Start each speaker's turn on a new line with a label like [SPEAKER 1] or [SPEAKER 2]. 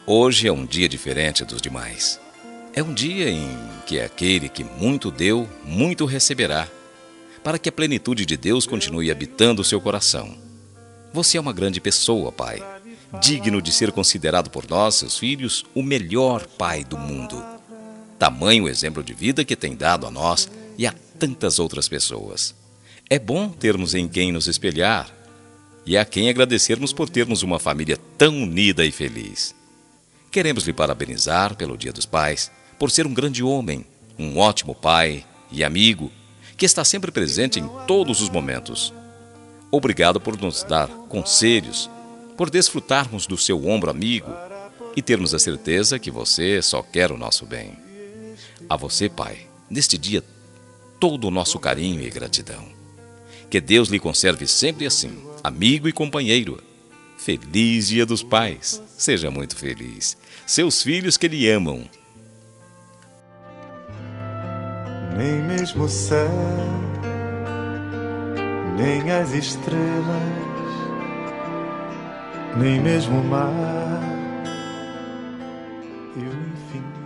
[SPEAKER 1] Hoje é um dia diferente dos demais. É um dia em que aquele que muito deu, muito receberá, para que a plenitude de Deus continue habitando o seu coração. Você é uma grande pessoa, pai, digno de ser considerado por nós, seus filhos, o melhor pai do mundo. Tamanho exemplo de vida que tem dado a nós e a tantas outras pessoas. É bom termos em quem nos espelhar e a quem agradecermos por termos uma família tão unida e feliz. Queremos lhe parabenizar pelo Dia dos Pais, por ser um grande homem, um ótimo pai e amigo, que está sempre presente em todos os momentos. Obrigado por nos dar conselhos, por desfrutarmos do seu ombro amigo e termos a certeza que você só quer o nosso bem. A você, pai, neste dia, todo o nosso carinho e gratidão. Que Deus lhe conserve sempre assim, amigo e companheiro. Feliz Dia dos Pais. Seja muito feliz. Seus filhos que lhe amam.
[SPEAKER 2] Nem mesmo o céu, nem as estrelas, nem mesmo o mar e o infinito